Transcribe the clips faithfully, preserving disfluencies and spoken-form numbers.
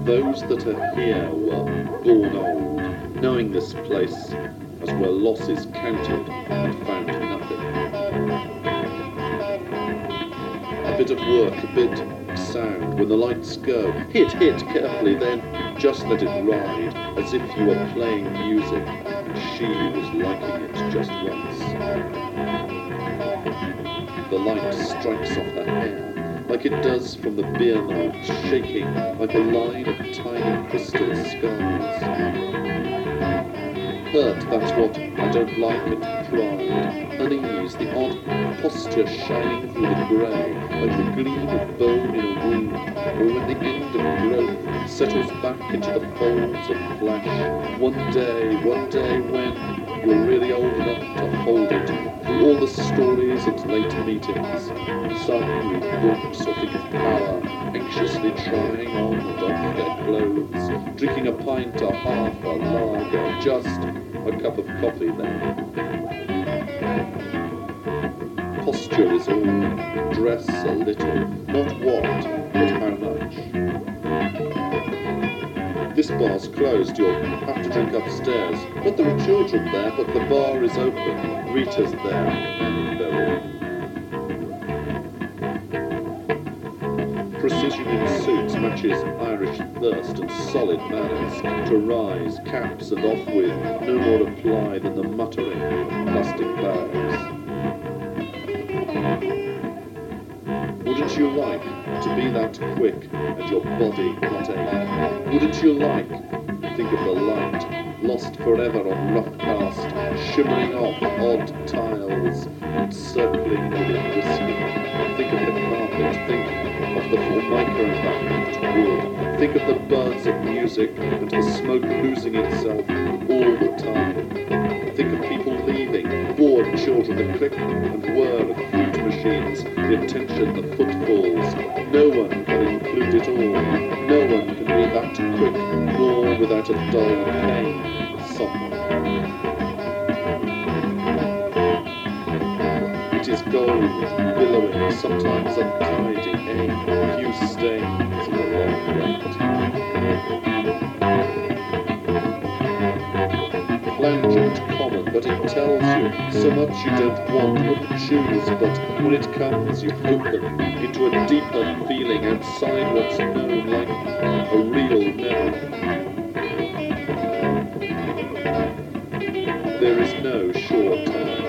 Those that are here were born old, knowing this place as where losses counted and found nothing. A bit of work, a bit of sound, when the lights go, hit, hit carefully, then just let it ride, as if you were playing music and she was liking it just once. The light strikes off her hair, like it does from the beer marks, shaking like a line of tiny crystal scars. Hurt, that's what I don't like, and pride, unease, the odd posture shining through the grey, like the gleam of bone in a wound, or when the end of growth settles back into the folds of flesh. One day, one day when you're really old enough to hold it, through all the stories and late meetings, some read books or think of power, anxiously trying on and off their clothes, drinking a pint or half a lager, just a cup of coffee then. Posture is all, dress a little, not what, but how much. This bar's closed, you'll have to drink upstairs, but there are children there, but the bar is open, Rita's there, and they're all. Precision in suits matches Irish thirst and solid manners, to rise, caps and off with, no more apply than the muttering of plastic bags. Wouldn't you like to be that quick and your body not ache? Wouldn't you like, think of the light, lost forever on rough cast, shimmering off odd tiles and circling with whiskey? Think of the carpet, think of the formica embankment wood, think of the buzz of music and the smoke losing itself all the time. Think of people leaving, bored children, the click and whir of fruit machines, the attention, the footfalls. No one can include it all. No one can be that quick, nor without a dull pain of someone. It is gold, billowing, sometimes untidy, a few stains of a long wait. Plangent common, but it tells you so much you don't want, wouldn't choose, but when it comes you open into a deeper feeling outside what's known, like a real memory. There is no sure time.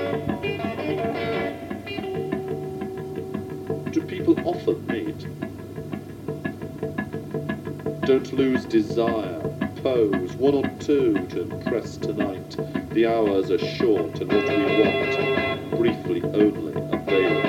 Do people often meet? Don't lose desire. Pose, one or two to impress tonight. The hours are short and what we want, briefly only available.